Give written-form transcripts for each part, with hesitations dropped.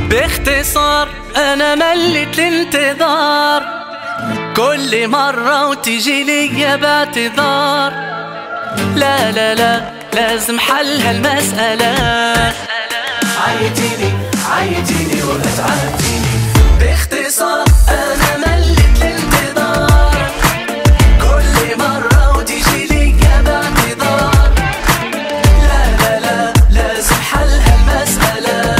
باختصار أنا مليت الانتظار، كل مرة وتجي لي باعتذار. لا لا لا لازم حل هالمسألة. عيتيني وأتعبتيني. باختصار أنا مليت الانتظار، كل مرة وتجي لي باعتذار. لا لا لا لازم حل هالمسألة.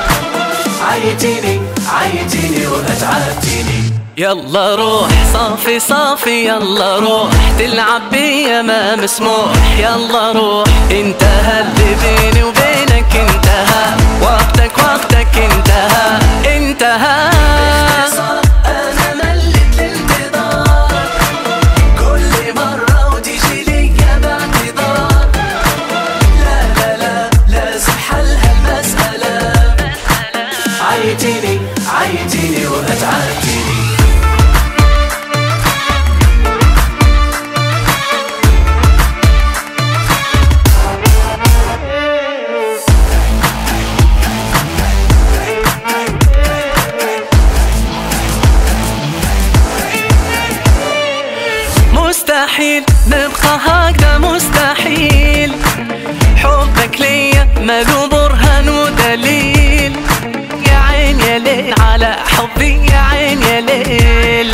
عيتيني وأتعبتيني. يلا روح صافي صافي، يلا روح تلعب بيا ما مسموح. يلا روح انتهى اللي بيني وبينك، انتهى وقتك انتهى انتهى. أنا مليت الانتظار، كل مرة وتجي لي باعتذار. لا لا لا لازم حل هالمسألة. عيتيني وأتعبتيني. مستحيل نبقى هكذا، مستحيل. حبك ليا مالو برهان ودليل. يا عين يا ليل على حبي، يا عين يا ليل.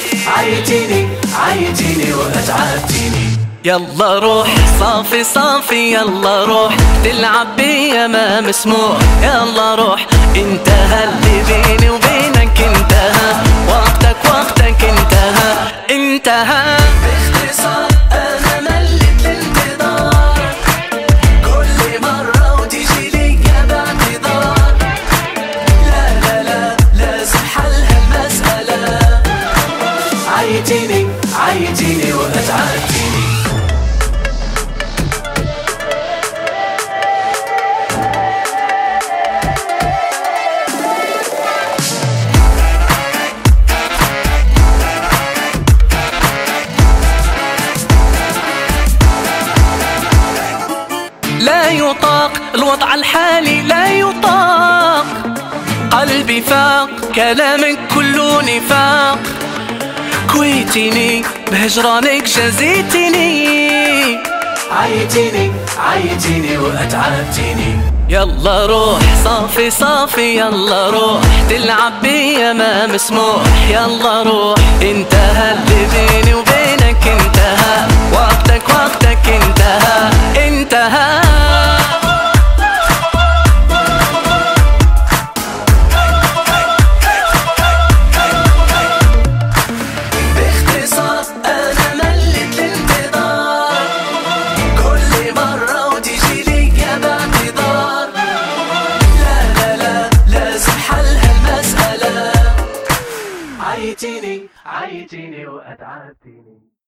عيتيني وأتعبتيني. يلا روح صافي صافي، يلا روح تلعب بيا ما مسموح. يلا روح انتهى اللي بيني وبينك، انتهى وقتك انتهى انتهى. باختصار أنا مليت الانتظار، كل مرة وتجي لي باعتذار. لا لا لا لازم حل هالمسألة. عيتيني وأتعبتيني. لا يطاق الوضع الحالي، لا يطاق. قلبي فاق كلامك كله نفاق. كويتيني بهجرانك جزيتيني. عيتيني وأتعبتيني. يلا روح صافي صافي، يلا روح تلعب بيا ما مسموح. يلا روح انتهى اللي بيني وبينك، انتهى وقتك انتهى انتهى. عيتيني وأتعبتيني.